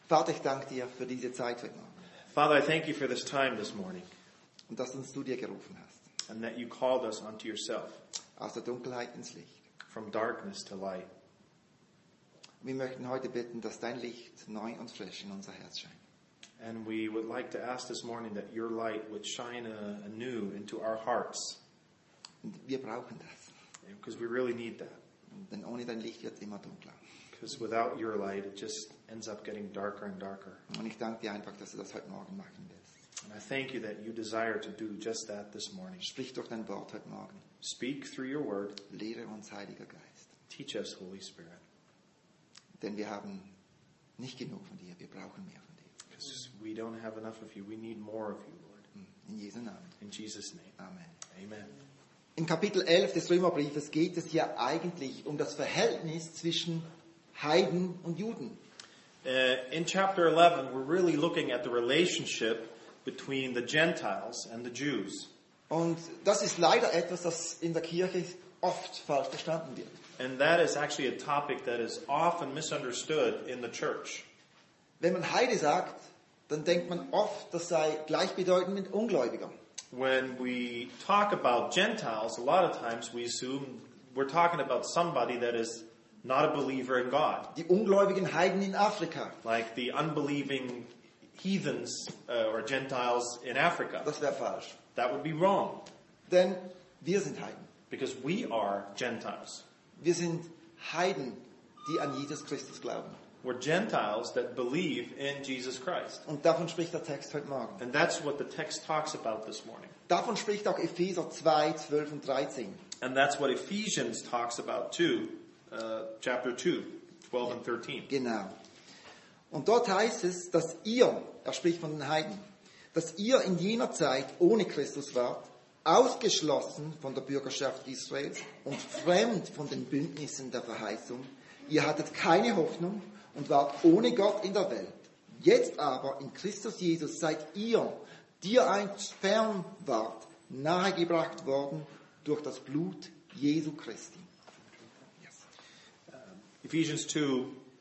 Vater, ich danke dir für diese Zeit heute Morgen Father, I thank you for this time this morning und dass uns du dir gerufen hast. and that you called us unto yourself Aus der Dunkelheit ins Licht. from darkness to light. Wir möchten heute bitten, dass dein Licht neu und frisch in unser Herz scheint. And we would like to ask this morning that your light would shine anew into our hearts, Und wir brauchen das. because we really need that. Denn ohne dein Licht wird es immer dunkler. Because without your light, it just ends up getting darker and darker. Und ich danke dir einfach, dass du das heute Morgen machen willst. And I thank you that you desire to do just that this morning. Sprich durch dein Wort heute Morgen. Speak through your word. Lehre uns, Heiliger Geist. Teach us, Holy Spirit. Denn wir haben nicht genug von dir. Wir brauchen mehr von dir. Because we don't have enough of you. We need more of you, Lord. In Jesu Namen. In Jesus' name. Amen. Amen. In Kapitel 11 des Römerbriefes geht es ja eigentlich um das Verhältnis zwischen Heiden und Juden. In chapter 11, we're really looking at the relationship between the Gentiles and the Jews. Und das ist leider etwas, das in der Kirche oft falsch verstanden wird. And that is actually a topic that is often misunderstood in the church. Wenn man Heide sagt, dann denkt man oft, das sei gleichbedeutend mit Ungläubiger. When we talk about Gentiles, a lot of times we assume we're talking about somebody that is not a believer in God. Die ungläubigen Heiden in Afrika, Like the unbelieving heathens or Gentiles in Africa. das wäre falsch. That would be wrong, Denn wir sind Heiden. because we are Gentiles. Wir sind Heiden, die an Jesus Christus glauben. We're Gentiles that believe in Jesus Christ. Und davon spricht der Text heute Morgen. And that's what the text talks about this morning. Davon spricht auch Epheser 2, 12 und 13. And that's what Ephesians talks about too, chapter 2, 12 and 13. Genau. Und dort heißt es, dass ihr, er spricht von den Heiden, dass ihr in jener Zeit ohne Christus wart, ausgeschlossen von der Bürgerschaft Israels und fremd von den Bündnissen der Verheißung. Ihr hattet keine Hoffnung und wart ohne Gott in der Welt. Jetzt aber in Christus Jesus seid ihr, die einst fern wart, nahegebracht worden durch das Blut Jesu Christi. Yes. Ephesians 2,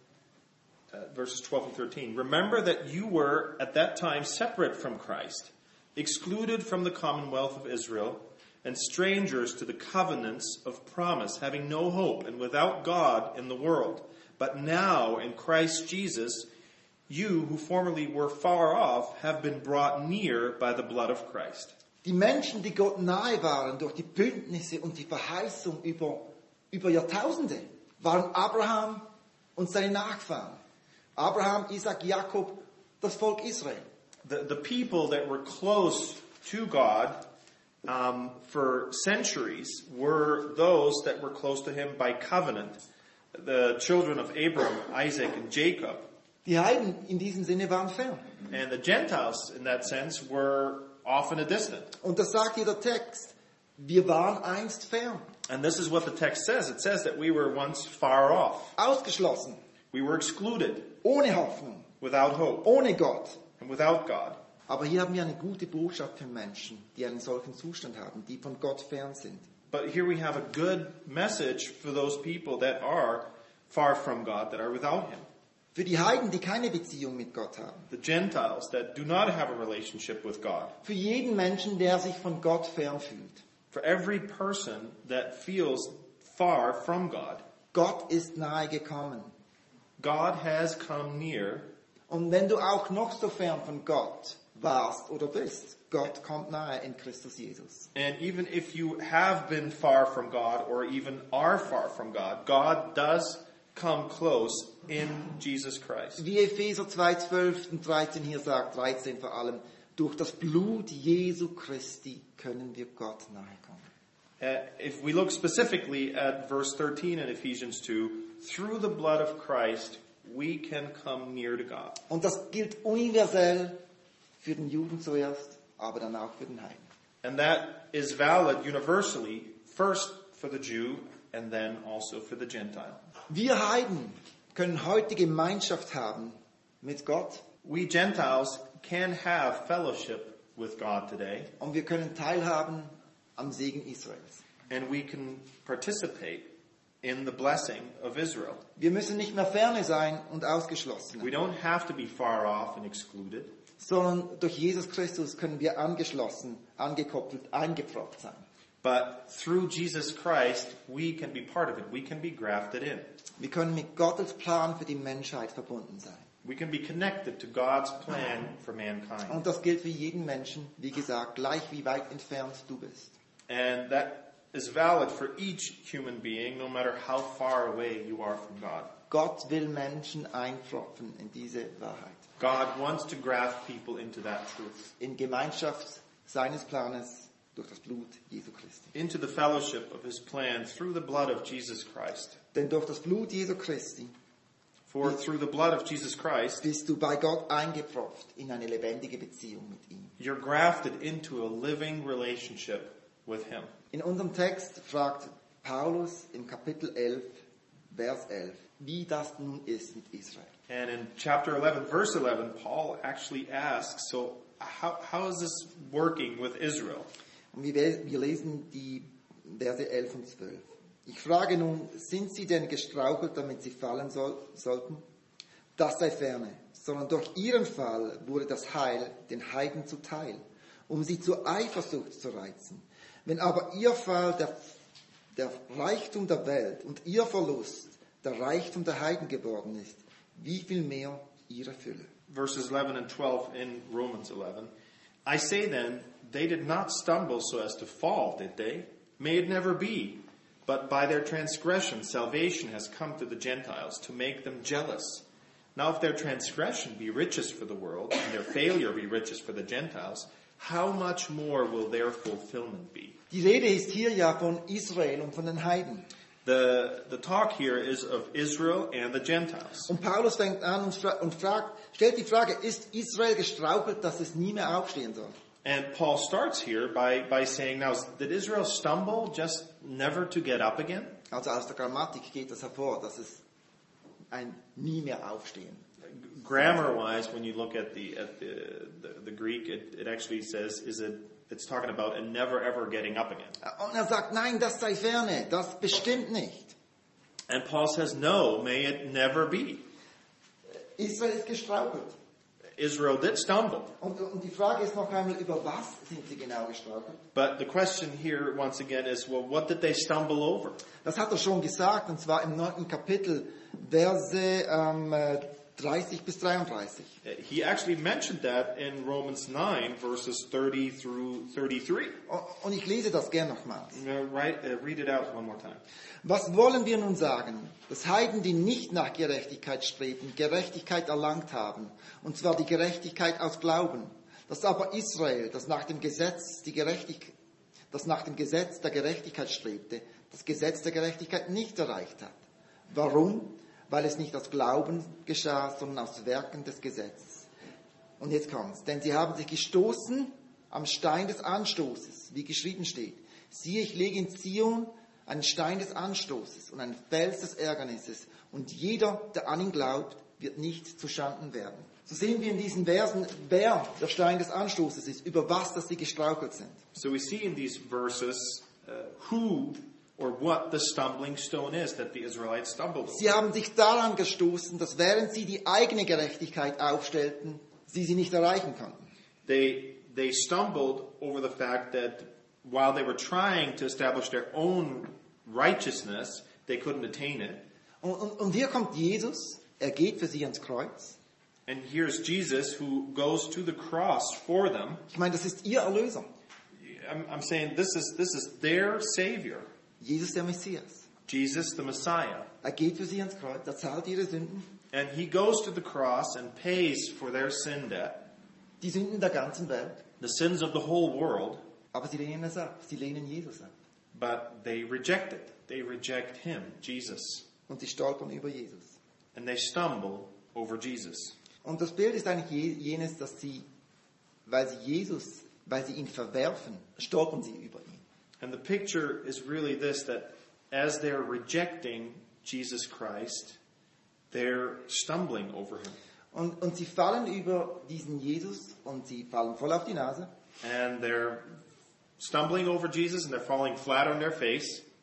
verses 12 and 13. Remember that you were at that time separate from Christ, excluded from the commonwealth of Israel, and strangers to the covenants of promise, having no hope and without God in the world. But now in Christ Jesus, you who formerly were far off have been brought near by the blood of Christ. Die Menschen, die Gott nahe waren durch die Bündnisse und die Verheißung über Jahrtausende, waren Abraham und seine Nachfahren. Abraham, Isaac, Jakob, das Volk Israel. The people that were close to God for centuries were those that were close to him by covenant. The children of Abram, Isaac, and Jacob. Die Heiden in diesem Sinne waren fern. And the Gentiles, in that sense, were often a distant. Und das sagt hier der Text. Wir waren einst fern. And this is what the text says. It says that we were once far off. Ausgeschlossen. We were excluded, Ohne Hoffnung. without hope, Ohne Gott. and without God. Aber hier haben wir eine gute Botschaft für Menschen, die einen solchen Zustand haben, die von Gott fern sind. But here we have a good message for those people that are far from God, that are without Him. Für die Heiden, die keine Beziehung mit Gott haben. The Gentiles that do not have a relationship with God. Für jeden Menschen, der sich von Gott fern fühlt. For every person that feels far from God. Gott ist nahe gekommen. God has come near. Und wenn du auch noch so fern von Gott warst oder bist, Gott kommt nahe in Christus Jesus. And even if you have been far from God or even are far from God, God does come close in Jesus Christ. Wie Epheser 2, 12 und 13 hier sagt, 13 vor allem, durch das Blut Jesu Christi können wir Gott nahe kommen. If we look specifically at verse 13 in Ephesians 2, through the blood of Christ, we can come near to God. Und das gilt universell für den Juden zuerst, aber dann auch für den Heiden. And that is valid universally, first for the Jew and then also for the Gentile. Wir Heiden können heute Gemeinschaft haben mit Gott We Gentiles can have fellowship with God today, und wir können teilhaben am Segen Israels. and we can participate in the blessing of Israel. Wir müssen nicht mehr ferne sein und ausgeschlossen, We don't have to be far off and excluded, sondern durch Jesus Christus können wir angeschlossen, angekoppelt, eingepfropft sein. but through Jesus Christ, we can be part of it. We can be grafted in. Wir können mit Gottes Plan für die Menschheit verbunden sein. We can be connected to God's plan for mankind. Und das gilt für jeden Menschen, wie gesagt, gleich wie weit entfernt du bist. And that is valid for each human being, no matter how far away you are from God. Gott will Menschen einpfropfen in diese Wahrheit. God wants to graft people into that truth, In Gemeinschaft seines Planes durch das Blut Jesu Christi. into the fellowship of his plan through the blood of Jesus Christ. Denn durch das Blut Jesu Christi For through the blood of Jesus Christ, bist du bei Gott eingepfropft in eine lebendige Beziehung mit ihm. you're grafted into a living relationship with him. In unserem Text fragt Paulus im Kapitel 11, Vers 11, wie das nun ist mit Israel. And in chapter 11, verse 11, Paul actually asks, so how is this working with Israel? Und wir lesen die Verse 11 und 12. Ich frage nun, sind sie denn gestrauchelt, damit sie fallen sollten? Das sei ferne, sondern durch ihren Fall wurde das Heil den Heiden zuteil, um sie zur Eifersucht zu reizen. Wenn aber ihr Fall der Reichtum der Welt und ihr Verlust der Reichtum der Heiden geworden ist, wie viel mehr ihre Fülle. Verses 11 and 12 in Romans 11. I say then, they did not stumble so as to fall, did they? May it never be. But by their transgression, salvation has come to the Gentiles to make them jealous. Now if their transgression be riches for the world, and their failure be riches for the Gentiles, how much more will their fulfillment be? Die Rede ist hier ja von Israel und von den Heiden. The talk here is of Israel and the Gentiles. Und Paulus fängt an und stellt die Frage, ist Israel gestrauchelt, dass es nie mehr aufstehen soll? And Paul starts here by saying, now, did Israel stumble just never to get up again? Also aus der Grammatik geht das hervor, dass es ein nie mehr aufstehen. Grammar-wise, when you look at the Greek, it actually says, it's talking about a never ever getting up again. Und er sagt, nein, das sei ferne, das bestimmt nicht. And Paul says, no, may it never be. Israel ist gestrauchelt. Israel did stumble. Und die Frage ist noch einmal, über was sind sie genau gestrauchelt? But the question here, once again, is, well, what did they stumble over? Das hat er schon gesagt, und zwar im 9. Kapitel, Verse 30 bis 33. He actually mentioned that in Romans 9, verses 30 through 33. Und ich lese das gern nochmals. Read it out one more time. Was wollen wir nun sagen? Dass Heiden, die nicht nach Gerechtigkeit streben, Gerechtigkeit erlangt haben. Und zwar die Gerechtigkeit aus Glauben. Dass aber Israel, das nach dem Gesetz der Gerechtigkeit strebte, das Gesetz der Gerechtigkeit nicht erreicht hat. Warum? Weil es nicht aus Glauben geschah, sondern aus Werken des Gesetzes. Und jetzt kommt's. Denn sie haben sich gestoßen am Stein des Anstoßes, wie geschrieben steht. Siehe, ich lege in Zion einen Stein des Anstoßes und einen Fels des Ärgernisses. Und jeder, der an ihn glaubt, wird nicht zu Schanden werden. So sehen wir in diesen Versen, wer der Stein des Anstoßes ist, über was, dass sie gestrauchelt sind. So we see in these verses who or what the stumbling stone is that the Israelites stumbled over. Sie haben sich daran gestoßen, dass während sie die eigene Gerechtigkeit aufstellten, sie nicht erreichen konnten. They stumbled over the fact that while they were trying to establish their own righteousness, they couldn't attain it. Und hier kommt Jesus, er geht für sie ans Kreuz. And here's Jesus who goes to the cross for them. Ich meine, das ist ihr Erlöser. I'm saying this is their Savior. Jesus der Messias. Jesus the Messiah. Er geht für sie ans Kreuz, er zahlt ihre Sünden. And he goes to the cross and pays for their sin debt. Die Sünden der ganzen Welt. The sins of the whole world. Aber sie lehnen es ab. Sie lehnen Jesus ab. But they reject it. They reject him, Jesus. Und sie stolpern über Jesus. And they stumble over Jesus. Und das Bild ist eigentlich jenes, dass sie, weil sie ihn verwerfen, stolpern sie über ihn. And the picture is really this, that as they're rejecting Jesus Christ, they're stumbling over him. Und sie fallen über diesen Jesus und sie fallen voll auf die Nase. And they're stumbling over Jesus and they're falling flat on their face.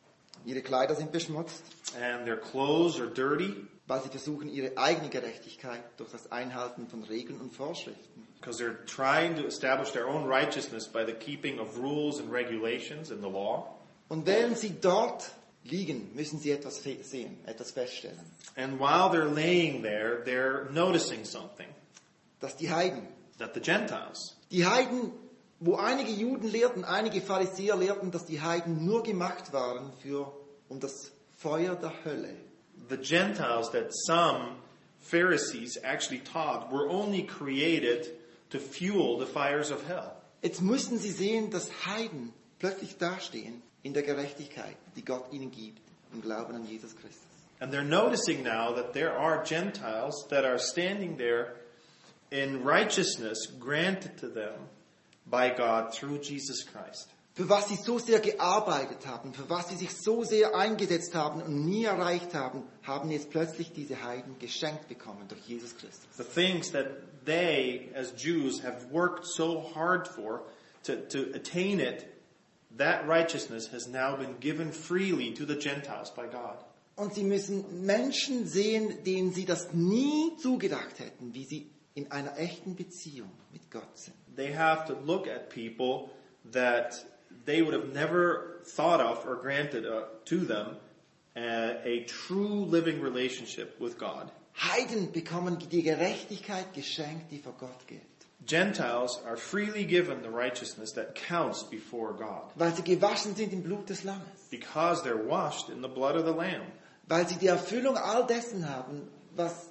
Ihre Kleider sind beschmutzt, and their clothes are dirty weil sie versuchen, ihre eigene Gerechtigkeit durch das Einhalten von Regeln und Vorschriften. because they're trying to establish their own righteousness by the keeping of rules and regulations in the law. Und während sie dort liegen, müssen sie etwas sehen, etwas feststellen. And while they're laying there, they're noticing something, Dass die Heiden, that the Gentiles, wo einige Juden lehrten, einige Pharisäer lehrten, dass die Heiden nur gemacht waren um das Feuer der Hölle. the Gentiles that some Pharisees actually taught were only created to fuel the fires of hell. Jetzt mussten sie sehen, dass Heiden plötzlich dastehen in der Gerechtigkeit, die Gott ihnen gibt, im Glauben an Jesus Christus. And they're noticing now that there are Gentiles that are standing there in righteousness granted to them by God through Jesus Christ. Für was sie so sehr gearbeitet haben, für was sie sich so sehr eingesetzt haben und nie erreicht haben, haben jetzt plötzlich diese Heiden geschenkt bekommen durch Jesus Christus. The things that they, as Jews, have worked so hard for to attain it, that righteousness has now been given freely to the Gentiles by God. Und sie müssen Menschen sehen, denen sie das nie zugedacht hätten, wie sie in einer echten Beziehung mit Gott sind. They have to look at people that they would have never thought of or granted to them a true living relationship with God. Heiden bekommen die Gerechtigkeit geschenkt, die vor Gott gilt. Gentiles are freely given the righteousness that counts before God Weil sie gewaschen sind im Blut des Lammes. because they're washed in the blood of the Lamb. Weil sie die Erfüllung all dessen haben, was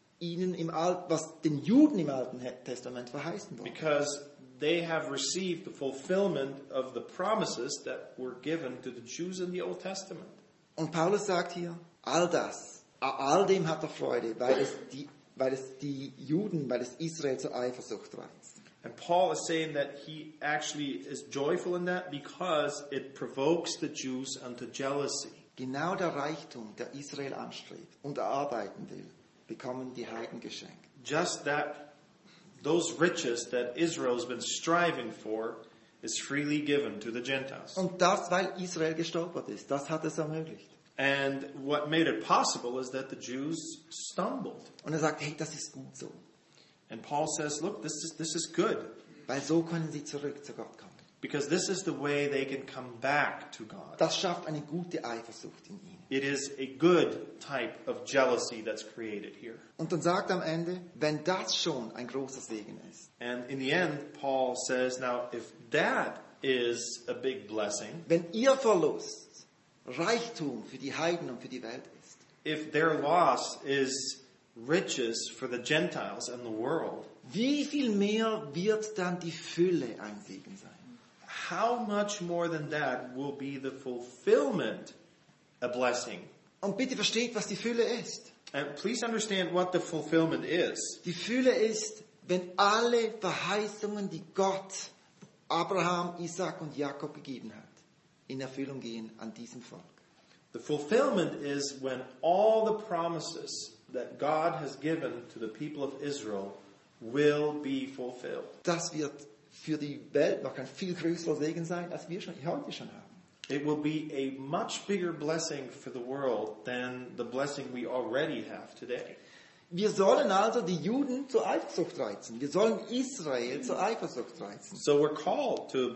den Juden im Alten Testament verheißen wurde. Because they have received the fulfillment of the promises that were given to the Jews in the Old Testament. Und Paulus sagt hier, all dem hat er Freude, weil es Israel zur Eifersucht reizt. And Paul is saying that he actually is joyful in that because it provokes the Jews unto jealousy. Genau der Reichtum, der Israel anstrebt und erarbeiten will, bekommen die Heiden geschenkt. Just that, those riches that Israel has been striving for is freely given to the Gentiles. Und das, weil Israel gestolpert ist, das hat es ermöglicht. And what made it possible is that the Jews stumbled. Und er sagt, hey, das ist gut so. And Paul says, look, this is good. Weil so können sie zurück zu Gott kommen. Because this is the way they can come back to God. Das schafft eine gute Eifersucht in ihnen. It is a good type of jealousy that's created here. Und dann sagt er am Ende, wenn das schon ein großer Segen ist, And in the end, Paul says, now, if that is a big blessing, wenn ihr Verlust Reichtum für die Heiden und für die Welt ist, if their loss is riches for the Gentiles and the world, wie viel mehr wird dann die Fülle ein Segen sein? how much more than that will be the fulfillment a blessing? Und bitte versteht, was die Fülle ist. And please understand what the fulfillment is. Die Fülle ist, wenn alle Verheißungen, die Gott Abraham, Isaac und Jakob gegeben hat, in Erfüllung gehen an diesem Volk. The fulfillment is when all the promises that God has given to the people of Israel will be fulfilled. Das wird für die Welt noch ein viel größerer Segen sein, als wir heute schon haben. It will be a much bigger blessing for the world than the blessing we already have today. Wir sollen also die Juden zur Eifersucht reizen. Wir sollen Israel zur Eifersucht reizen. So we're called to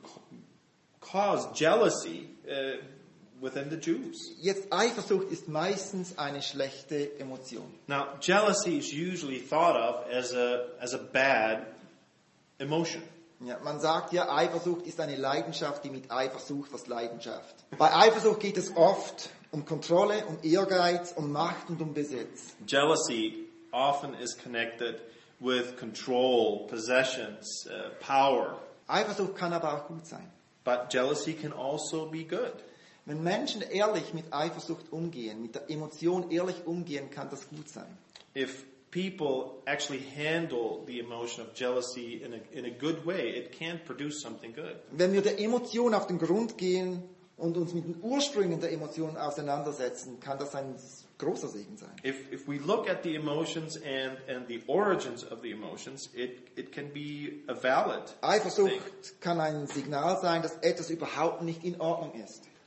cause jealousy within the Jews. Jetzt Eifersucht ist meistens eine schlechte Emotion. Now, jealousy is usually thought of as a bad emotion. Ja, man sagt ja, Eifersucht ist eine Leidenschaft, die mit Eifersucht was Leidenschaft. Bei Eifersucht geht es oft um Kontrolle, um Ehrgeiz, um Macht und um Besitz. Jealousy often is connected with control, possessions, power. Eifersucht kann aber auch gut sein. But jealousy can also be good. Wenn Menschen ehrlich mit Eifersucht umgehen, mit der Emotion ehrlich umgehen, kann das gut sein. If people actually handle the emotion of jealousy in a good way, it can produce something good. Wenn wir der Emotion auf den Grund gehen und uns mit den Ursprüngen der Emotionen auseinandersetzen, kann das ein großer Segen sein. If we look at the emotions and the origins of the emotions, it can be a valid thing. Eifersucht kann ein Signal sein, dass etwas überhaupt nicht in Ordnung ist.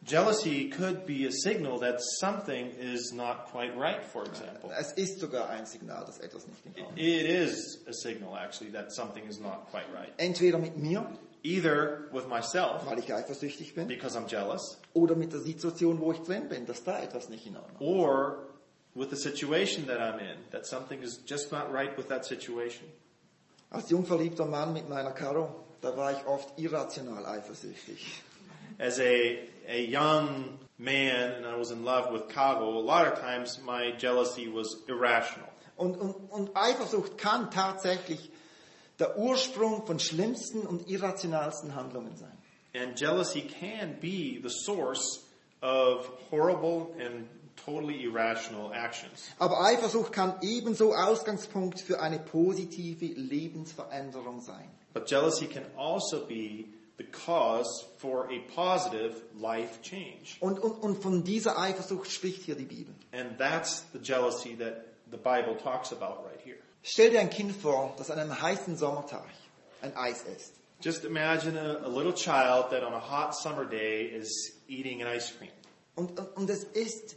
Jealousy could be a signal that something is not quite right, for example. Es ist sogar ein Signal, dass etwas nicht in Ordnung ist. It is a signal, actually, that something is not quite right. Entweder mit mir, Either with myself, weil ich eifersüchtig bin, because I'm jealous, oder mit der Situation, wo ich drin bin, dass da etwas nicht in Ordnung ist. or with the situation that I'm in, that something is just not right with that situation. Als jungverliebter Mann mit meiner Caro, da war ich oft irrational eifersüchtig. As a young man, and I was in love with Caro, a lot of times my jealousy was irrational. Und Eifersucht kann tatsächlich der Ursprung von schlimmsten und irrationalsten Handlungen sein. And jealousy can be the source of horrible and totally irrational actions. Aber Eifersucht kann ebenso Ausgangspunkt für eine positive Lebensveränderung sein. But jealousy can also be the cause for a positive life change. Und von dieser Eifersucht spricht hier die Bibel. And that's the jealousy that the Bible talks about right here. Stell dir ein Kind vor, das an einem heißen Sommertag ein Eis isst. Just imagine a little child that on a hot summer day is eating an ice cream. Und es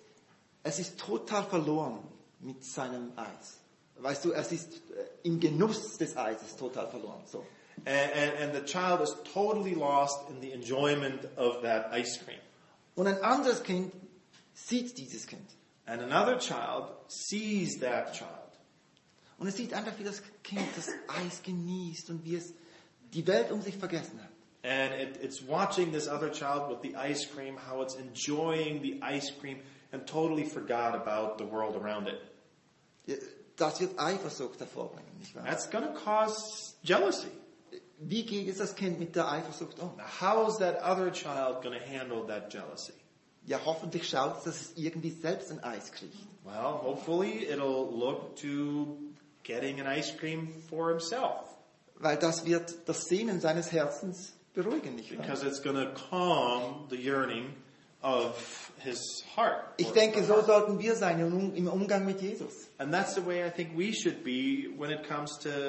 ist total verloren mit seinem Eis. Weißt du, es ist im Genuss des Eises total verloren. So. And the child is totally lost in the enjoyment of that ice cream. Und ein anderes Kind sieht dieses Kind. And another child sees that child. Und es sieht einfach, wie das Kind das Eis genießt und wie es die Welt um sich vergessen hat. And it's watching this other child with the ice cream, how it's enjoying the ice cream and totally forgot about the world around it. Das wird Eifersucht hervorbringen, nicht wahr? That's going to cause jealousy. Wie geht es das Kind mit der Eifersucht um? Now, how is that other child going to handle that jealousy? Ja, hoffentlich schaut es, dass es irgendwie selbst ein Eis kriegt. Well, hopefully it'll look to getting an ice cream for himself. Weil das wird das Sehnen seines Herzens beruhigen, nicht wahr? Because it's going to calm the yearning of his heart. Ich denke, so sollten wir sein im Umgang mit Jesus. And that's the way I think we should be when it comes to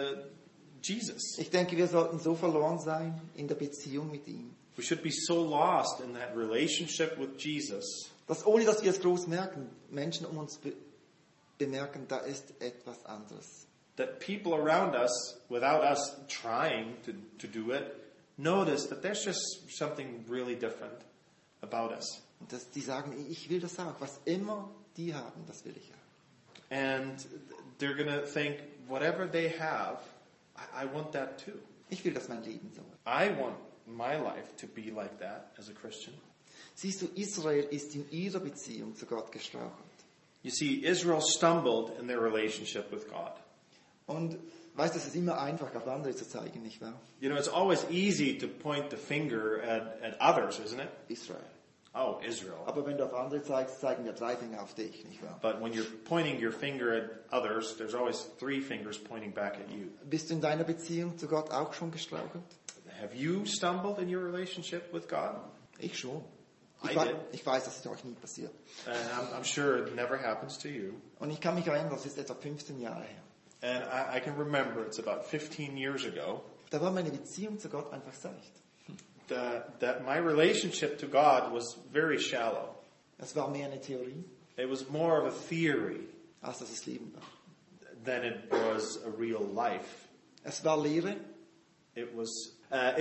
Jesus. Ich denke, wir sollten so verloren sein in der Beziehung mit ihm, We should be so lost in that relationship with Jesus dass ohne dass wir es groß merken, Menschen um uns bemerken, da ist etwas anderes. that people around us, without us trying to do it, notice that there's just something really different about us. Und dass die sagen, ich will das auch. Was immer die haben, das will ich auch. And they're going to think, whatever they have, I want that too. Ich will, dass mein Leben so ist. I want my life to be like that as a Christian. Siehst du, Israel ist in ihrer Beziehung zu Gott gestrauchelt. You see, Israel stumbled in their relationship with God. Und weißt du, es ist immer einfach, auf andere zu zeigen, nicht wahr? You know, it's always easy to point the finger at others, isn't it? Israel. Oh, Israel. Aber wenn du auf andere zeigst, zeigen wir 3 Finger auf dich, nicht wahr? But when you're pointing your finger at others, there's always 3 fingers pointing back at you. Bist du in deiner Beziehung zu Gott auch schon gestrauchelt? Have you stumbled in your relationship with God? Ich schon. I Ich, did. ich weiß, dass es euch nie passiert. And I'm sure it never happens to you. Und ich kann mich erinnern, das ist etwa 15 Jahre her. And I can remember, it's about 15 years ago, Da war meine Beziehung zu Gott einfach seicht. that my relationship to God was very shallow. Es war mehr eine Theorie, It was more of a theory als dass es Leben war. than it was a real life. Es war Lehre, It was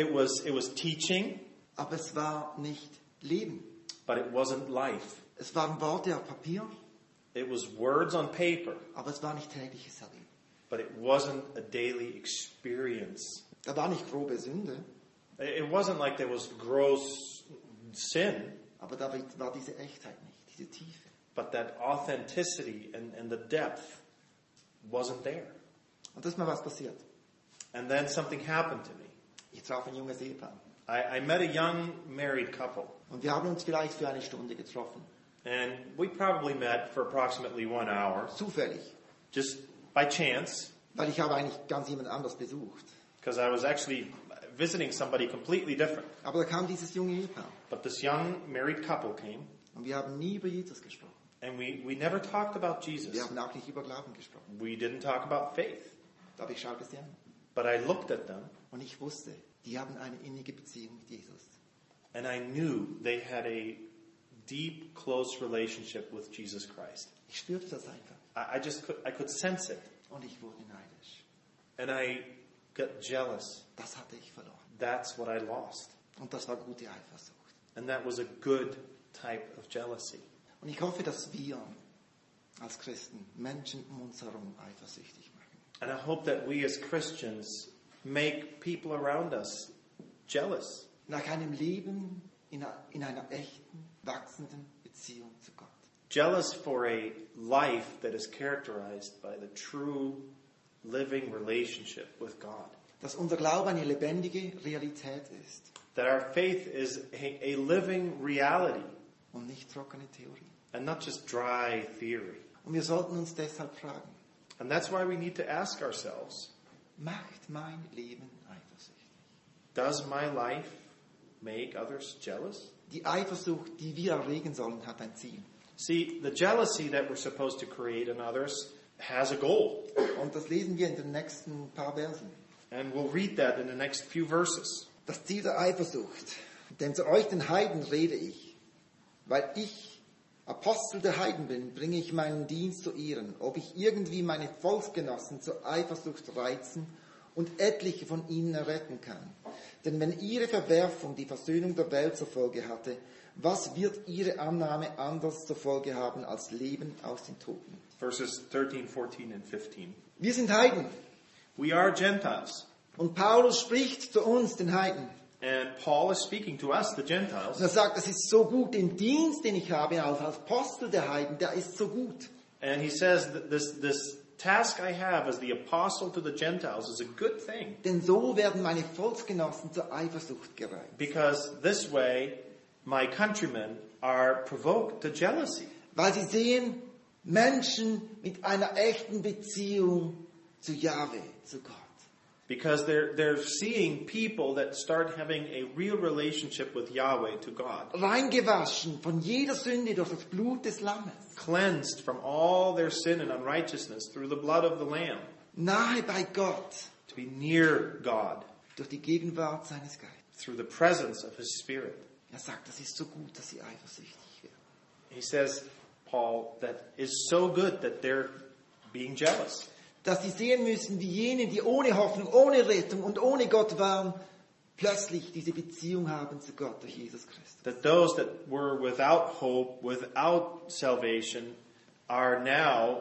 teaching, aber es war nicht Leben. but it wasn't life. Es waren Worte auf Papier, It was words on paper, aber es war nicht tägliches Erleben. but it wasn't a daily experience. Da war nicht grobe Sünde, It wasn't like there was gross sin, aber da war diese Echtheit nicht, diese Tiefe. but that authenticity and the depth wasn't there. Und das ist mal was passiert. And then something happened to me. Ich traf ein junges Ehepaar. I met a young married couple, Und wir haben uns vielleicht für eine Stunde getroffen. and we probably met for approximately 1 hour, Zufällig. just by chance, Weil ich habe eigentlich ganz jemand anders besucht. because I was actually visiting somebody completely different. Aber da kam dieses junge Ehepaar. But this young married couple came, Und wir haben nie über Jesus gesprochen. and we never talked about Jesus. Wir haben auch nicht über Glauben gesprochen. We didn't talk about faith. Aber ich schaute sie an. But I looked at them, Und ich wusste, die haben eine innige Beziehung mit Jesus. and I knew they had a deep, close relationship with Jesus Christ. Ich spürte das einfach. I could sense it. Und ich wurde neidisch. And I got jealous. Das hatte ich verloren. That's what I lost. Und das war gute Eifersucht. And that was a good type of jealousy. Und ich hoffe, dass wir als Christen Menschen um uns herum eifersüchtig machen. And I hope that we as Christians make people around us jealous. Nach einem Leben in einer echten, wachsenden Beziehung zu Gott. Jealous for a life that is characterized by the true living relationship with God. Dass unser Glaube eine lebendige Realität ist That our faith is a living reality und nicht trockene Theorie. and not just dry theory. Und wir sollten uns deshalb fragen, And that's why we need to ask ourselves, macht mein Leben eifersüchtig? does my life make others jealous? Die Eifersucht, die wir erregen sollen, hat ein Ziel. See, the jealousy that we're supposed to create in others has a goal. Und das lesen wir in den nächsten paar Versen. And we'll read that in the next few verses. Das Ziel der Eifersucht. Denn zu euch, den Heiden, rede ich. Weil ich Apostel der Heiden bin, bringe ich meinen Dienst zu Ehren, ob ich irgendwie meine Volksgenossen zur Eifersucht reizen und etliche von ihnen erretten kann. Denn wenn ihre Verwerfung die Versöhnung der Welt zur Folge hatte, was wird ihre Annahme anders zur Folge haben als Leben aus den Toten? Verses 13, 14, and 15. Wir sind Heiden. We are Gentiles. Und Paulus spricht zu uns, den Heiden. And Paul is speaking to us, the Und Gentiles. er sagt, es ist so gut, den Dienst, den ich habe als Apostel der Heiden, der ist so gut. And he says that this task I have as the apostle to the Gentiles is a good thing. Denn so werden meine Volksgenossen zur Eifersucht gereizt. Because this way, my countrymen are provoked to jealousy. Weil sie sehen Menschen mit einer echten Beziehung zu Jahwe, zu Gott. Because they're seeing people that start having a real relationship with Yahweh, to God. Reingewaschen von jeder Sünde durch das Blut des Lammes. Cleansed from all their sin and unrighteousness through the blood of the Lamb. Nahe bei Gott To be near God durch die Gegenwart seines Geistes. through the presence of His Spirit. Er sagt, das ist so gut, dass sie eifersüchtig werden. He says, Paul, that is so good that they're being jealous. Dass sie sehen müssen, wie jene, die ohne Hoffnung, ohne Rettung und ohne Gott waren, plötzlich diese Beziehung haben zu Gott durch Jesus Christus. That those that were without hope, without salvation, are now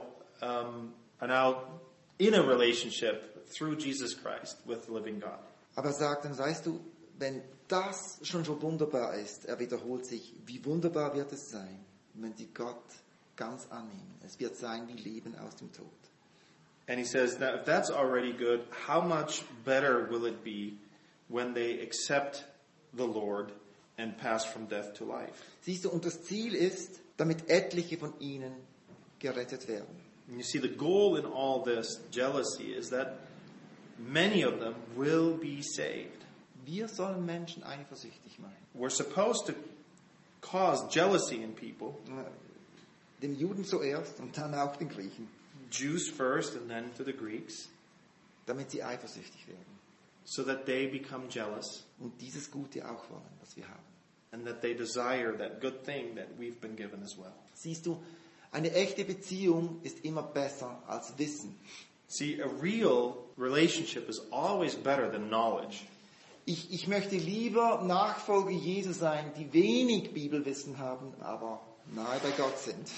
in a relationship through Jesus Christ with the living God. Aber er sagt dann, weißt du, wenn das schon so wunderbar ist, er wiederholt sich, wie wunderbar wird es sein, wenn sie Gott ganz annehmen. Es wird sein wie Leben aus dem Tod. And he says, now if that's already good, how much better will it be when they accept the Lord and pass from death to life? Siehst du, und das Ziel ist, damit etliche von ihnen gerettet werden. And you see, the goal in all this jealousy is that many of them will be saved. Wir sollen Menschen eifersüchtig machen. We're supposed to cause jealousy in people, Dem Juden zuerst und dann auch den Griechen, Jews first and then to the Greeks, damit sie eifersüchtig werden so that they become jealous und dieses Gute auch wollen, was wir haben. and that they desire that good thing that we've been given as well. Siehst du, eine echte Beziehung ist immer besser als Wissen. See, a real relationship is always better than knowledge. Ich möchte lieber Nachfolger Jesu sein, die wenig Bibelwissen haben, aber nahe bei Gott sind.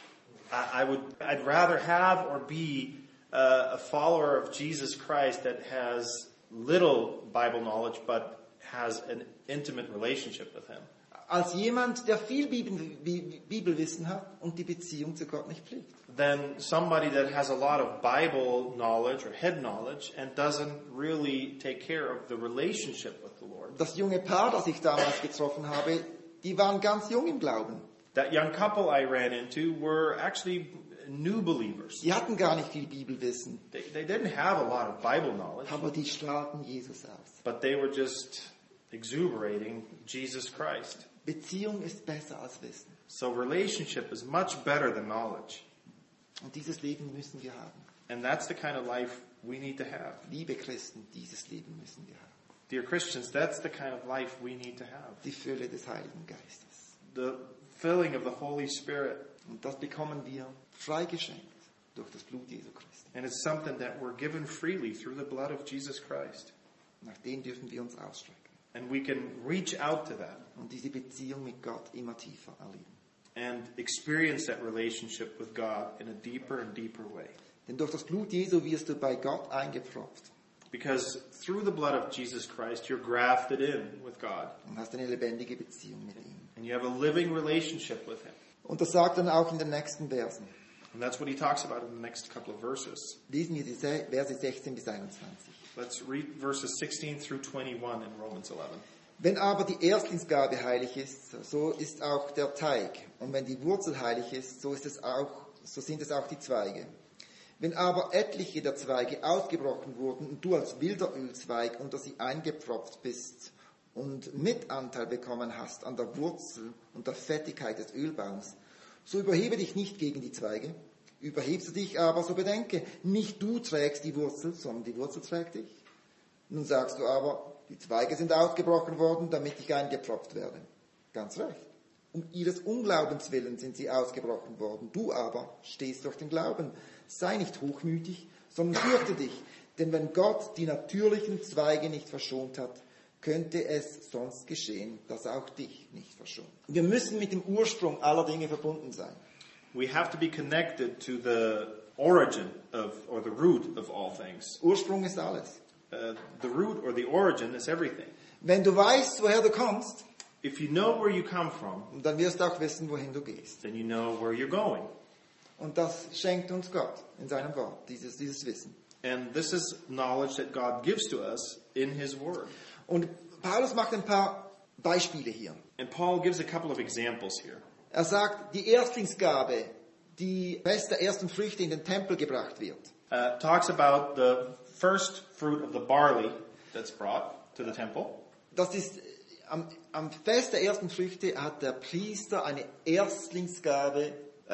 I'd rather have or be a follower of Jesus Christ that has little Bible knowledge but has an intimate relationship with Him. Als jemand, der viel Bibelwissen hat und die Beziehung zu Gott nicht pflegt. Than somebody that has a lot of Bible knowledge or head knowledge and doesn't really take care of the relationship with the Lord. Das junge Paar, das ich damals getroffen habe, die waren ganz jung im Glauben. That young couple I ran into were actually new believers. Die hatten gar nicht viel Bibelwissen, They didn't have a lot of Bible knowledge, aber die strahlten Jesus aus. but they were just exuberating Jesus Christ. Beziehung ist besser als Wissen. So relationship is much better than knowledge. Und dieses Leben müssen wir haben. And that's the kind of life we need to have. Liebe Christen, dieses Leben müssen wir haben. Dear Christians, that's the kind of life we need to have. Die Fülle des Heiligen Geistes. The filling of the Holy Spirit. Und das bekommen wir freigeschenkt durch das Blut Jesu Christi. And it's something that we're given freely through the blood of Jesus Christ. Nach dem dürfen wir uns ausstrecken. And we can reach out to that Und diese Beziehung mit Gott immer tiefer erleben. and experience that relationship with God in a deeper and deeper way. Denn durch das Blut Jesu wirst du bei Gott eingepfropft Because through the blood of Jesus Christ, you're grafted in with God. und hast eine lebendige Beziehung mit ihm. And you have a living relationship with Him. Und das sagt dann auch in den nächsten Versen. And that's what he talks about in the next couple of verses. Lesen wir die Verse 16 bis 21. Let's read verses 16 through 21 in Romans 11. Wenn aber die Erstlingsgabe heilig ist, so ist auch der Teig. Und wenn die Wurzel heilig ist, so sind es auch die Zweige. Wenn aber etliche der Zweige ausgebrochen wurden und du als wilder Ölzweig unter sie eingepfropft bist und Mitanteil bekommen hast an der Wurzel und der Fettigkeit des Ölbaums, so überhebe dich nicht gegen die Zweige. Überhebst du dich aber, so bedenke, nicht du trägst die Wurzel, sondern die Wurzel trägt dich. Nun sagst du aber, die Zweige sind ausgebrochen worden, damit ich eingepfropft werde. Ganz recht. Um ihres Unglaubens willen sind sie ausgebrochen worden. Du aber stehst durch den Glauben. Sei nicht hochmütig, sondern fürchte dich. Denn wenn Gott die natürlichen Zweige nicht verschont hat, könnte es sonst geschehen, dass er auch dich nicht verschont. Wir müssen mit dem Ursprung aller Dinge verbunden sein. We have to be connected to the origin of, or the root of all things. Ursprung ist alles. The root or the origin is everything. Wenn du weißt, woher du kommst, If you know where you come from, dann wirst du auch wissen, wohin du gehst. then you know where you're going. Und das schenkt uns Gott in seinem Wort, dieses Wissen. And this is knowledge that God gives to us in His Word. Und Paulus macht ein paar Beispiele hier. And Paul gives a couple of examples here. Er sagt, die Erstlingsgabe, die Fest der ersten Früchte in den Tempel gebracht wird. Talks about the first fruit of the barley that's brought to the temple. Das ist, am Fest der ersten Früchte hat der Priester eine Erstlingsgabe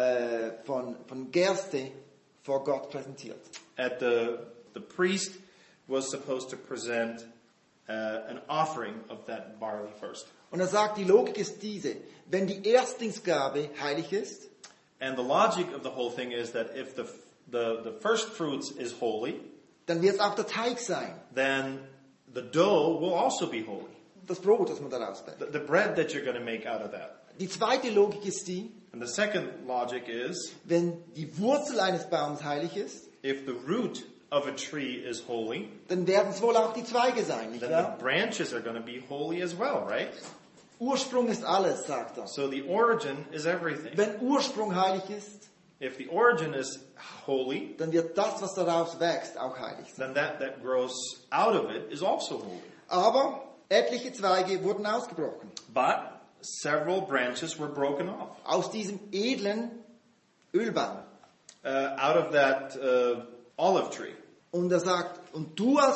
von Gerste vor Gott präsentiert. At the priest was supposed to present an offering of that barley first. Und er sagt, die Logik ist diese, wenn die Erstlingsgabe heilig ist, And the logic of the whole thing is that if the first fruits is holy, dann wird es auch der Teig sein. then the dough will also be holy. Das Brot, das man daraus bäckt. The bread that you're going to make out of that. Die zweite Logik ist die, And the second logic is, wenn die Wurzel eines Baums heilig ist, if the root of a tree is holy, dann werden es wohl auch die Zweige sein, nicht then wahr? the branches are going to be holy as well, right? Ursprung ist alles, sagt er. So the origin is everything. Wenn Ursprung heilig ist, If the origin is holy, dann wird das, was daraus wächst, auch heilig sein. then that grows out of it is also holy. Aber etliche Zweige wurden ausgebrochen. But several branches were broken off Aus diesem edlen Ölbaum. out of that olive tree. Und er sagt, und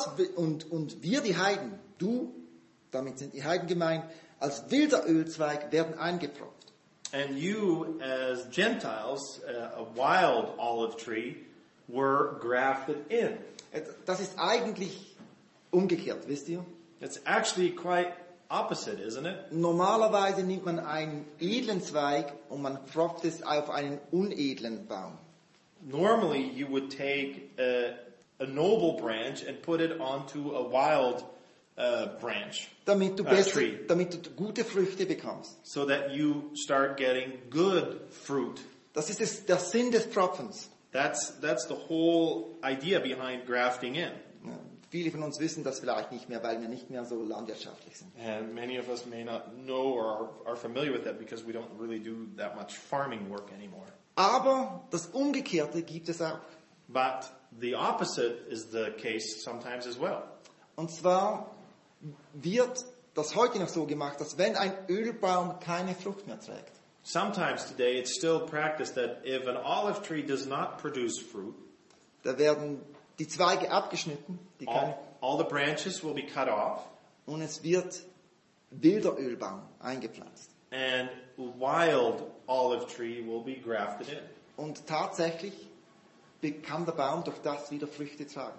wir die Heiden, du, damit sind die Heiden gemeint, als wilder Ölzweig werden eingepfropft. And you, as Gentiles, a wild olive tree, were grafted in. Das ist eigentlich umgekehrt, wisst ihr? It's actually quite opposite, isn't it? Normalerweise nimmt man einen edlen Zweig und man pfropft es auf einen unedlen Baum. Normally, you would take a noble branch and put it onto a wild branch, Damit du tree, damit du gute Früchte bekommst. so that you start getting good fruit. Das ist der Sinn des Pfropfens. That's the whole idea behind grafting in. Ja, viele von uns wissen das vielleicht nicht mehr, weil wir nicht mehr so landwirtschaftlich sind. And many of us may not know or are familiar with that because we don't really do that much farming work anymore. Aber das Umgekehrte gibt es auch. But the opposite is the case sometimes as well. Und zwar wird das heute noch so gemacht, dass wenn ein Ölbaum keine Frucht mehr trägt, Sometimes today it's still practiced that if an olive tree does not produce fruit, da werden die Zweige abgeschnitten, all the branches will be cut off und es wird wilder Ölbaum eingepflanzt. and wild olive tree will be grafted in. Und tatsächlich kann der Baum durch das wieder Früchte tragen.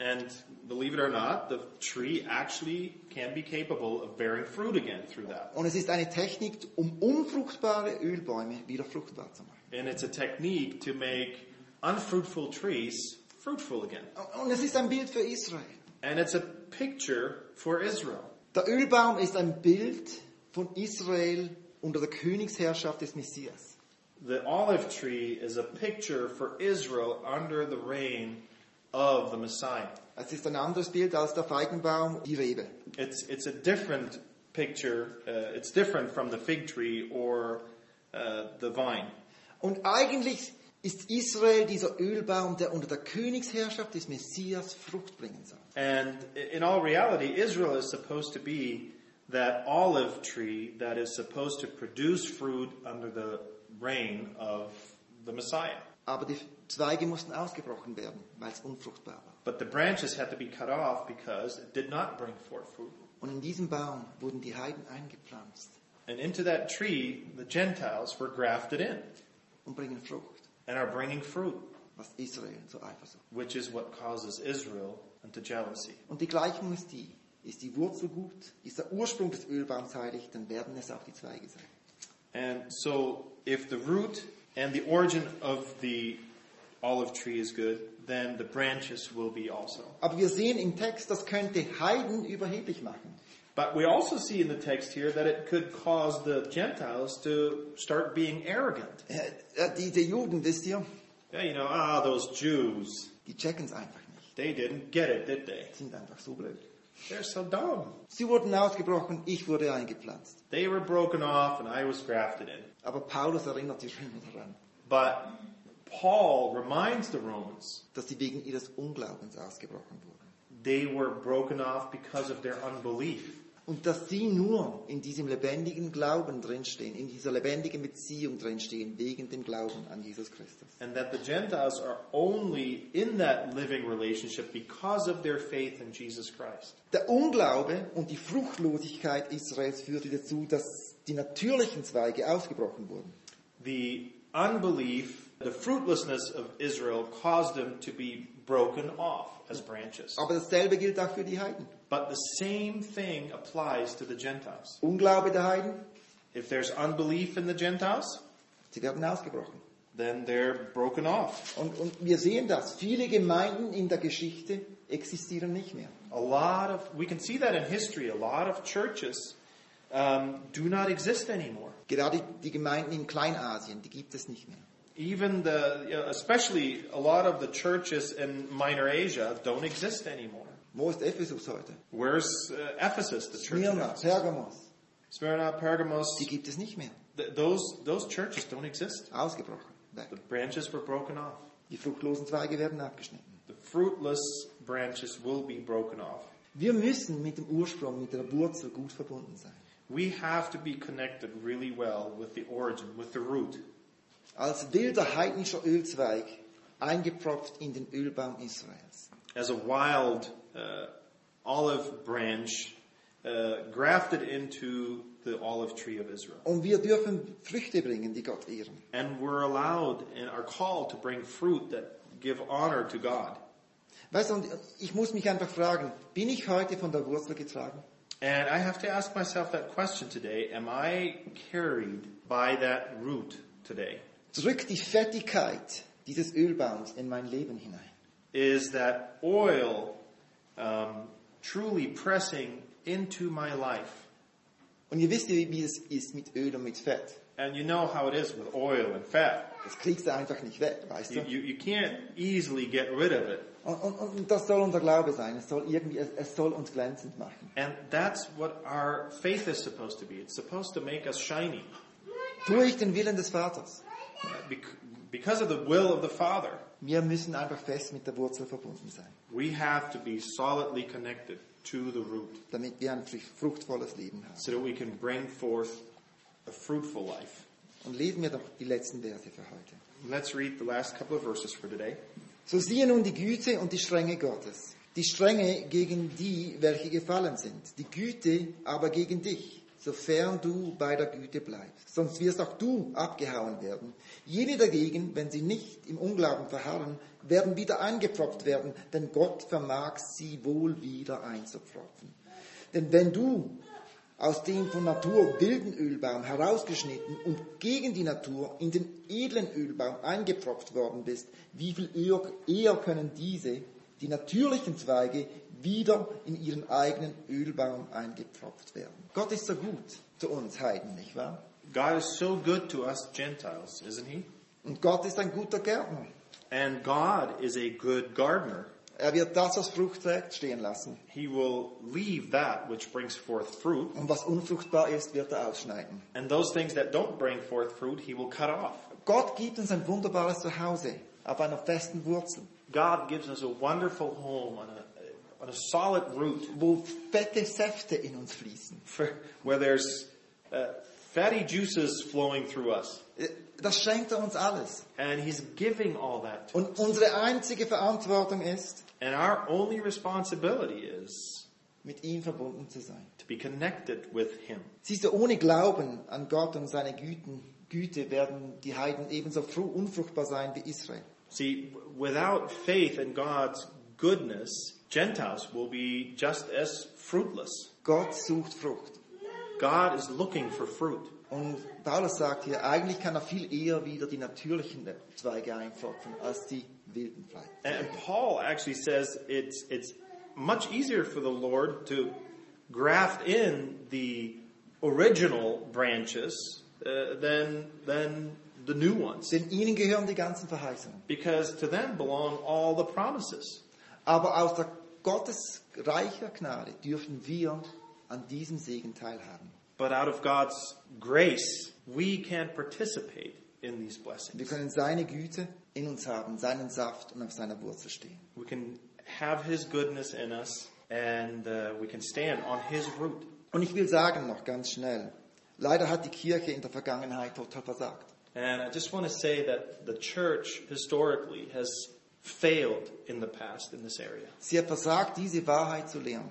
And believe it or not, the tree actually can be capable of bearing fruit again through that. Und es ist eine Technik, um unfruchtbare Ölbäume wieder fruchtbar zu machen. And it's a technique to make unfruitful trees fruitful again. Und es ist ein Bild für Israel. And it's a picture for Israel. Der Ölbaum ist ein Bild von Israel unter der Königsherrschaft des Messias. The olive tree is a picture for Israel under the reign of the Messiah. Es ist ein anderes Bild als der Feigenbaum, die Rebe. It's a different picture. It's different from the fig tree or the vine. Und eigentlich ist Israel dieser Ölbaum, der unter der Königsherrschaft des Messias Frucht bringen soll. And in all reality, Israel is supposed to be that olive tree that is supposed to produce fruit under the reign of the Messiah. Aber die Zweige mussten ausgebrochen werden, weil es unfruchtbar war. But the branches had to be cut off because it did not bring forth fruit. Und in diesem Baum wurden die Heiden eingepflanzt And into that tree, the Gentiles were grafted in und bringen Frucht, and are bringing fruit, was Israel zur Eifersucht. which is what causes Israel into jealousy. Und die Gleichung ist die Wurzel gut, ist der Ursprung des Ölbaums heilig, dann werden es auch die Zweige sein. And so if the root and the origin of the olive tree is good, then the branches will be also. Aber wir sehen im Text, das könnte Heiden überheblich machen. But we also see in the text here that it could cause the Gentiles to start being arrogant. Diese Juden, wisst ihr, Yeah, you know, those Jews, die checken es einfach nicht. they didn't get it, did they? Die sind einfach so blöd. They're so dumb. Sie wurden ausgebrochen, ich wurde eingepflanzt. They were broken off and I was grafted in. Aber Paulus erinnert die Römer daran, But Paul reminds the Romans dass sie wegen ihres Unglaubens ausgebrochen wurden. they were broken off because of their unbelief. Und dass sie nur in diesem lebendigen Glauben drinstehen, in dieser lebendigen Beziehung drinstehen, wegen dem Glauben an Jesus Christus. And that the Gentiles are only in that living relationship because of their faith in Jesus Christ. Der Unglaube und die Fruchtlosigkeit Israels führte dazu, dass die natürlichen Zweige ausgebrochen wurden. The unbelief, the fruitlessness of Israel caused them to be broken off as branches. Aber dasselbe gilt auch für die Heiden. But the same thing applies to the Gentiles. Unglaube der Heiden, If there's unbelief in the Gentiles, sie werden ausgebrochen. then they're broken off. Und wir sehen das. Viele Gemeinden in der Geschichte existieren nicht mehr. We can see that in history. A lot of churches do not exist anymore. Gerade die Gemeinden in Kleinasien, die gibt es nicht mehr. Even especially a lot of the churches in Minor Asia don't exist anymore. Wo ist Ephesus heute? Where's Ephesus, the church? Smyrna, Pergamos, Smyrna, Pergamos. die gibt es nicht mehr. Those churches don't exist. Ausgebrochen, weg. The branches were broken off. Die fruchtlosen Zweige werden abgeschnitten. The fruitless branches will be broken off. Wir müssen mit dem Ursprung, mit der Wurzel gut verbunden sein. We have to be connected really well with the origin, with the root. Als wilder heidnischer Ölzweig eingepfropft in den Ölbaum Israels. As a wild olive branch grafted into the olive tree of Israel. Und wir dürfen Früchte bringen, die Gott ehren. And we're allowed and are called to bring fruit that give honor to God. Weißt du, und ich muss mich einfach fragen, bin ich heute von der Wurzel getragen? And I have to ask myself that question today. Am I carried by that root today? Drückt die Fettigkeit dieses Ölbaums in mein Leben hinein? Is that oil truly pressing into my life? Und ihr wisst ja, wie es ist mit Öl und mit Fett. And you know how it is with oil and fat. Das kriegst du einfach nicht weg, weißt du? You can't easily get rid of it. Und das soll unser Glaube sein. Es soll uns glänzend machen. And that's what our faith is supposed to be. It's supposed to make us shiny. Tue ich den Willen des Vaters. Because of the will of the Father. Wir müssen einfach fest mit der Wurzel verbunden sein. We have to be solidly connected to the root. Damit wir ein fruchtvolles Leben haben. So that we can bring forth a fruitful life. Und lesen wir doch die letzten Verse für heute. Let's read the last couple of verses for today. So siehe nun die Güte und die Strenge Gottes. Die Strenge gegen die, welche gefallen sind. Die Güte aber gegen dich. sofern du bei der Güte bleibst. Sonst wirst auch du abgehauen werden. Jene dagegen, wenn sie nicht im Unglauben verharren, werden wieder eingepfropft werden, denn Gott vermag sie wohl wieder einzupfropfen. Denn wenn du aus dem von Natur wilden Ölbaum herausgeschnitten und gegen die Natur in den edlen Ölbaum eingepfropft worden bist, wie viel eher können diese, die natürlichen Zweige, wieder in ihren eigenen Ölbaum eingepfropft werden. Gott ist so gut zu uns Heiden, nicht wahr? God is so good to us Gentiles, isn't he? Und Gott ist ein guter Gärtner. And God is a good gardener. Er wird das, was Frucht trägt, stehen lassen. He will leave that which brings forth fruit. Und was unfruchtbar ist, wird er ausschneiden. And those things that don't bring forth fruit, he will cut off. Gott gibt uns ein wunderbares Zuhause auf einer festen Wurzel, God gives us a wonderful home on a solid root wo fette Säfte in uns fließen. where there's fatty juices flowing through us. Das schenkt er uns alles. And he's giving all that to us. Und unsere einzige Verantwortung ist, And our only responsibility is mit ihm verbunden zu sein. to be connected with him. Siehst du, ohne Glauben an Gott und seine Güte werden die Heiden ebenso unfruchtbar sein wie Israel. See, without faith in God's goodness, Gentiles will be just as fruitless. Gott sucht Frucht. God is looking for fruit. Und Paulus sagt hier, eigentlich kann er viel eher wieder die natürlichen Zweige einpfropfen als die wilden Zweige. And Paul actually says it's much easier for the Lord to graft in the original branches than the new ones. Denn ihnen gehören die ganzen Verheißungen. Because to them belong all the promises. Aber aus der Gottes reicher Gnade dürfen wir an diesem Segen teilhaben. But out of God's grace, we can participate in these Wir blessings. können seine Güte in uns haben, seinen Saft und auf seiner Wurzel stehen. We can have His goodness in us, and we can stand on His root. Und ich will sagen noch ganz schnell, leider hat die Kirche in der Vergangenheit total versagt. And I just want to say that the church historically has failed in the past in this area. Sie hat versagt, diese Wahrheit zu lehren.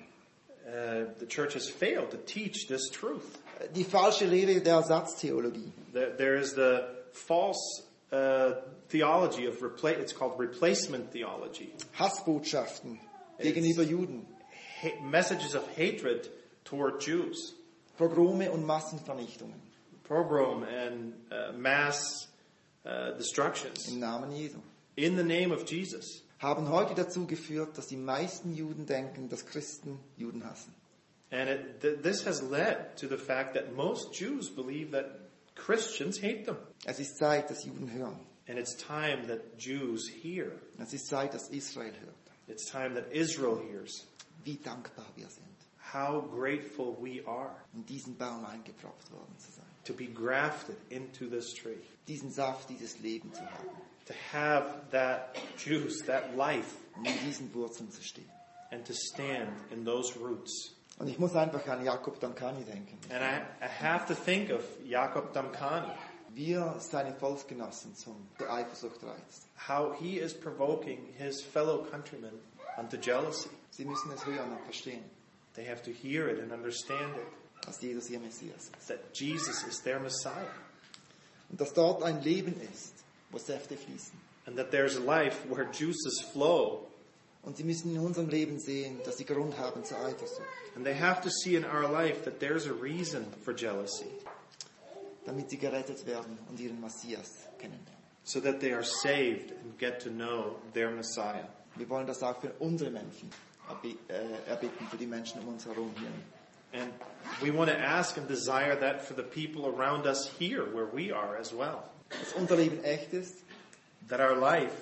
The church has failed to teach this truth. Die falsche Lehre der Ersatztheologie. There is the false theology of it's called replacement theology. Hassbotschaften gegenüber Juden. Messages of hatred toward Jews. Pogrome und Massenvernichtungen. Pogrom and mass destructions Im Namen Jesu. in the name of Jesus Haben heute dazu geführt, dass die meisten Juden denken, dass Christen Juden hassen. and this has led to the fact that most Jews believe that Christians hate them. Es ist Zeit, dass Juden hören. And it's time that Jews hear. Es ist Zeit, dass Israel hört. It's time that Israel hears Wie dankbar wir sind, how grateful we are in diesen Baum eingepfropft worden zu sein. to be grafted into this tree, Diesen Saft, dieses Leben zu haben. to have that juice, that life, Und in diesen Wurzeln zu stehen. and to stand in those roots. Und ich muss einfach an Jakob Damkani denken. And I have to think of Jakob Damkani, Wie er seine Volksgenossen zur Eifersucht reizt. how he is provoking his fellow countrymen unto jealousy. Sie müssen es hören und verstehen, They have to hear it and understand it, dass Jesus ihr Messias ist. that Jesus is their Messiah, Und dass dort ein Leben ist, wo Säfte fließen. and that there's a life where juices flow. Und sie müssen in unserem Leben sehen, dass sie Grund haben zur Eifersucht. And they have to see in our life that there's a reason for jealousy, Damit sie gerettet werden und ihren Messias kennenlernen. so that they are saved and get to know their Messiah. Wir wollen das auch für unsere Menschen erbitten, für die Menschen um uns herum hier. And we want to ask and desire that for the people around us here, where we are as well. Dass unser Leben echt ist That our life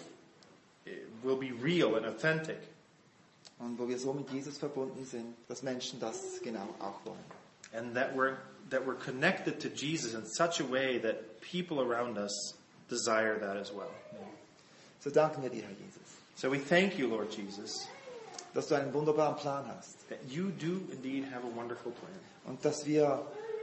will be real and authentic. und wo wir so mit Jesus verbunden sind, dass Menschen das genau auch wollen. And that we're connected to Jesus in such a way that people around us desire that as well. So danken wir dir, Herr Jesus, So we thank you, Lord Jesus, dass du einen wunderbaren Plan hast that you do indeed have a wonderful plan. und dass wir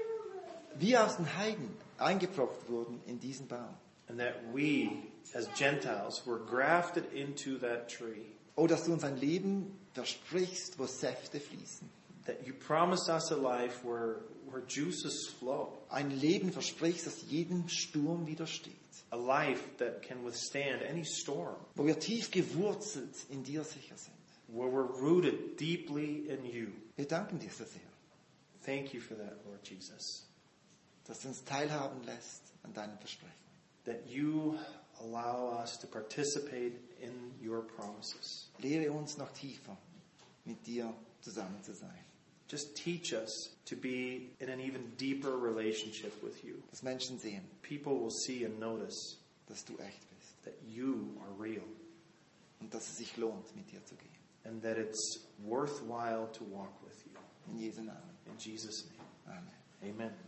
wie aus den Heiden eingepfropft wurden in diesen Baum. And that we, as Gentiles, were grafted into that tree. Oh, dass du uns ein Leben versprichst, wo Säfte fließen. That you promise us a life where juices flow. Ein Leben versprichst, das jedem Sturm widersteht. A life that can withstand any storm. Wo wir tief gewurzelt in dir sicher sind. Where we're rooted deeply in you. Wir danken dir so sehr, Thank you for that, Lord Jesus. dass du uns teilhaben lässt an deinem Versprechen. That you allow us to participate in your promises. Lehre uns noch tiefer, mit dir zusammen zu sein. Just teach us to be in an even deeper relationship with you. Dass Menschen sehen, People will see and notice dass du echt bist that you are real und dass es sich lohnt, mit dir zu gehen. and that it's worthwhile to walk with you. In Jesu Namen. In Jesus' name, Amen. amen.